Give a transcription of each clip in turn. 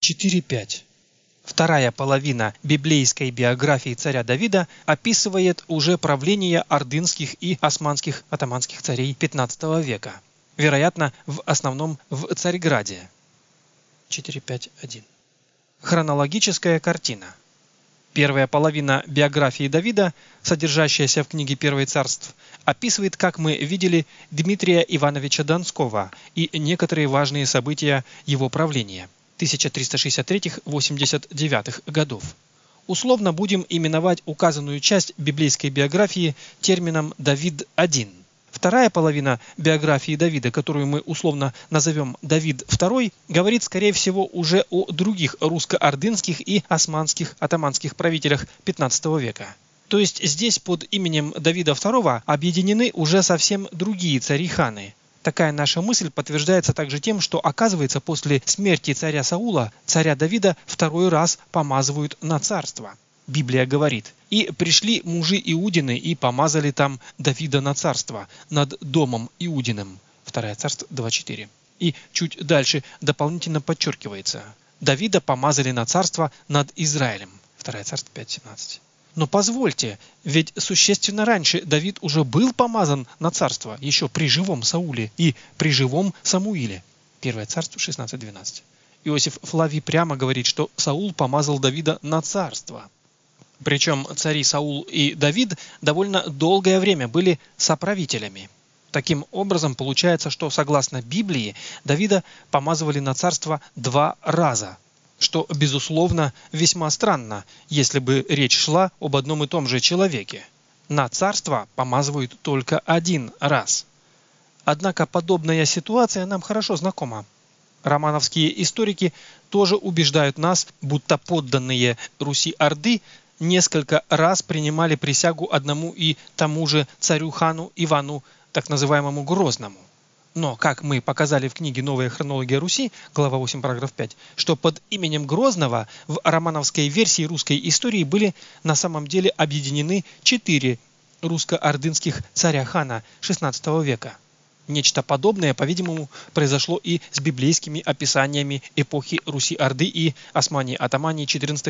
4.5. Вторая половина библейской биографии царя Давида описывает уже правление ордынских и османских атаманских царей XV века, вероятно, в основном в Царьграде. 4.5.1. Хронологическая картина. Первая половина биографии Давида, содержащаяся в книге «Первое царств», описывает, как мы видели, Дмитрия Ивановича Донского и некоторые важные события его правления 1363-89 годов. Условно будем именовать указанную часть библейской биографии термином «Давид-1». Вторая половина биографии Давида, которую мы условно назовем Давид II, говорит, скорее всего, уже о других русско-ордынских и османских атаманских правителях XV века. То есть здесь под именем Давида II объединены уже совсем другие цари-ханы. Такая наша мысль подтверждается также тем, что, оказывается, после смерти царя Саула, царя Давида второй раз помазывают на царство. Библия говорит: «И пришли мужи Иудины и помазали там Давида на царство над домом Иудиным». 2 Царств 2.4. И чуть дальше дополнительно подчеркивается: «Давида помазали на царство над Израилем». 2 Царств 5.17. Но позвольте, ведь существенно раньше Давид уже был помазан на царство, еще при живом Сауле и при живом Самуиле. 1 Царств 16.12. Иосиф Флавий прямо говорит, что Саул помазал Давида на царство. Причем цари Саул и Давид довольно долгое время были соправителями. Таким образом, получается, что согласно Библии Давида помазывали на царство 2 раза, что, безусловно, весьма странно, если бы речь шла об одном и том же человеке. На царство помазывают только 1 раз. Однако подобная ситуация нам хорошо знакома. Романовские историки тоже убеждают нас, будто подданные Руси-Орды несколько раз принимали присягу одному и тому же царю-хану Ивану, так называемому Грозному. Но, как мы показали в книге «Новая хронология Руси», глава 8, параграф 5, что под именем Грозного в романовской версии русской истории были на самом деле объединены 4 русско-ордынских царя-хана XVI века. Нечто подобное, по-видимому, произошло и с библейскими описаниями эпохи Руси-Орды и Османии-Атамании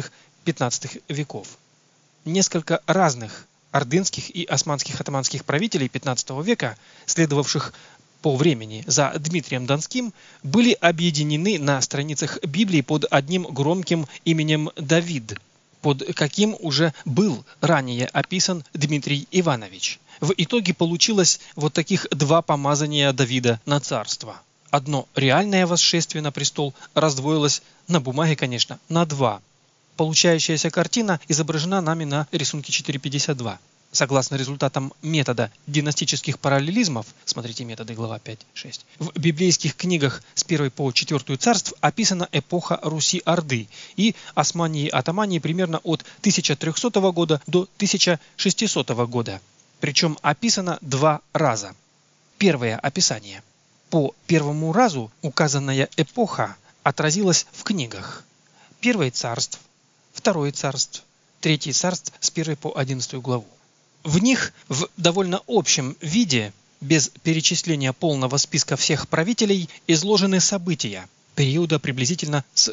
XIV-XV веков. Несколько разных ордынских и османских атаманских правителей XV века, следовавших по времени за Дмитрием Донским, были объединены на страницах Библии под одним громким именем Давид, под каким уже был ранее описан Дмитрий Иванович. В итоге получилось вот таких 2 помазания Давида на царство. Одно реальное восшествие на престол раздвоилось, на бумаге, конечно, на 2. Получающаяся картина изображена нами на рисунке 4.52. Согласно результатам метода династических параллелизмов, смотрите методы, глава 5.6, в библейских книгах с 1 по 4 царств описана эпоха Руси-Орды и Османии-Атамании примерно от 1300 года до 1600 года. Причем описано 2 раза. Первое описание. По первому разу указанная эпоха отразилась в книгах: 1 царств, 2 царств, 3 царств с 1 по 11 главу. В них в довольно общем виде, без перечисления полного списка всех правителей, изложены события периода приблизительно с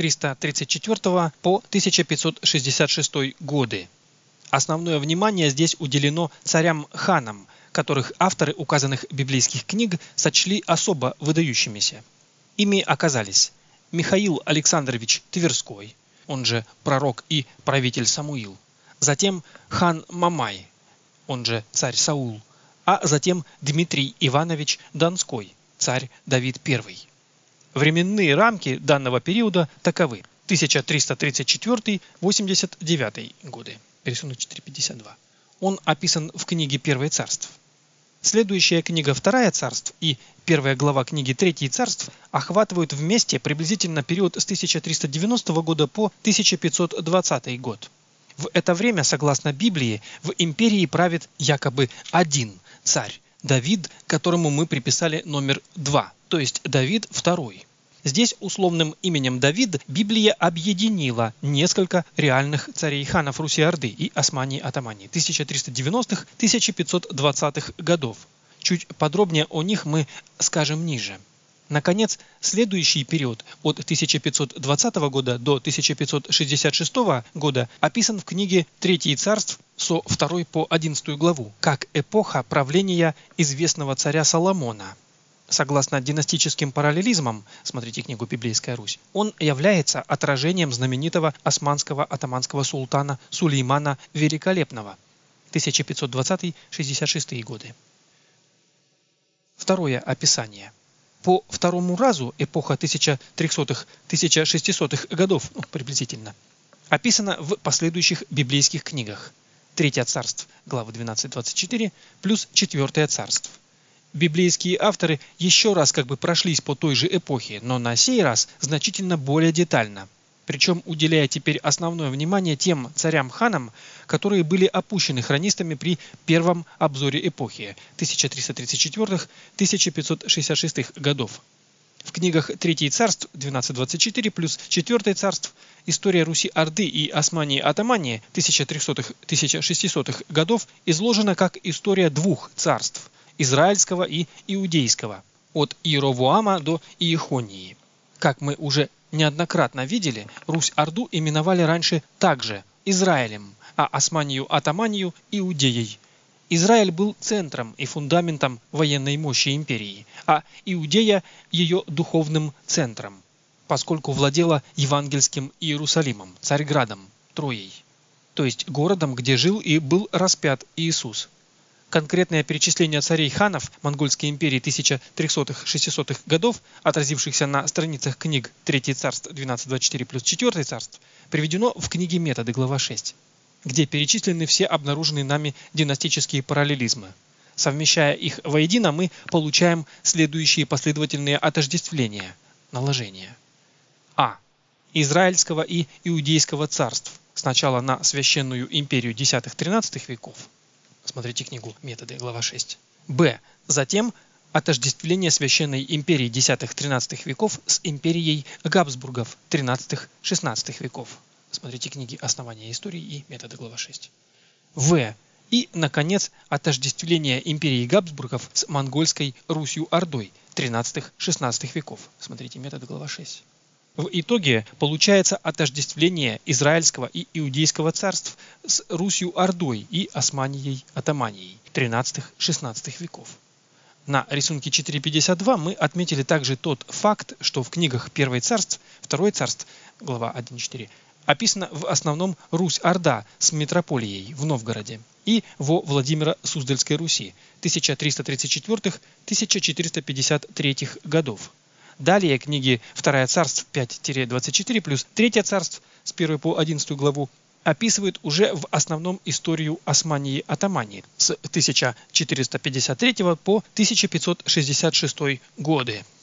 1334 по 1566 годы. Основное внимание здесь уделено царям-ханам, которых авторы указанных библейских книг сочли особо выдающимися. Ими оказались Михаил Александрович Тверской, он же пророк и правитель Самуил, затем хан Мамай, он же царь Саул, а затем Дмитрий Иванович Донской, царь Давид I. Временные рамки данного периода таковы: 1334-89 годы. Рисунок 4.52. Он описан в книге «Первое царств». Следующая книга «Вторая царств» и первая глава книги «Третье царств» охватывают вместе приблизительно период с 1390 года по 1520 год. В это время, согласно Библии, в империи правит якобы 1 царь, Давид, которому мы приписали номер 2, то есть Давид II. Здесь условным именем Давид Библия объединила несколько реальных царей-ханов Руси-Орды и Османии-Атамании 1390-1520 годов. Чуть подробнее о них мы скажем ниже. Наконец, следующий период от 1520 года до 1566 года описан в книге «Третий царств» со 2 по 11 главу, как эпоха правления известного царя Соломона. Согласно династическим параллелизмам, смотрите книгу «Библейская Русь», он является отражением знаменитого османского атаманского султана Сулеймана Великолепного, 1520-66 годы. Второе описание. По второму разу эпоха 1300-1600 годов, приблизительно, описана в последующих библейских книгах. Третье царств, главы 12-24, плюс Четвертое царств. Библейские авторы еще раз прошлись по той же эпохе, но на сей раз значительно более детально. Причем уделяя теперь основное внимание тем царям-ханам, которые были опущены хронистами при первом обзоре эпохи 1334-1566 годов. В книгах Третий царств 1224 плюс Четвертое царств, История Руси-Орды и Османии-Атамании 1300-1600 годов изложена как история двух царств – израильского и иудейского, от Иеровоама до Иехонии. Как мы уже неоднократно видели, Русь-Орду именовали раньше также Израилем, а Османию-Атаманию – Иудеей. Израиль был центром и фундаментом военной мощи империи, а Иудея – ее духовным центром, поскольку владела евангельским Иерусалимом, Царьградом, Троей, то есть городом, где жил и был распят Иисус. Конкретное перечисление царей-ханов Монгольской империи 1300-600 годов, отразившихся на страницах книг Третий царств 1224 плюс Четвертый царств, приведено в книге Методы, глава 6, где перечислены все обнаруженные нами династические параллелизмы. Совмещая их воедино, мы получаем следующие последовательные отождествления, наложения. А. Израильского и Иудейского царств, сначала на Священную империю X-XIII веков. Смотрите книгу «Методы», глава 6. Б. Затем отождествление Священной империи X-XIII веков с империей Габсбургов XIII-XVI веков. Смотрите книги «Основания истории» и «Методы», глава 6. В. И, наконец, отождествление империи Габсбургов с монгольской Русью-Ордой XIII-XVI веков. Смотрите «Методы», глава 6. В итоге получается отождествление Израильского и Иудейского царств с Русью-Ордой и Османией-Атаманией XIII-XVI веков. На рисунке 4.52 мы отметили также тот факт, что в книгах Первое царств, Второе царств, глава 1.4, описана в основном Русь-Орда с метрополией в Новгороде и во Владимиро-Суздальской Руси 1334-1453 годов. Далее книги Второе царств 5-24 плюс Третье царств с 1 по 11 главу описывают уже в основном историю Османии-Атамании с 1453 по 1566 годы.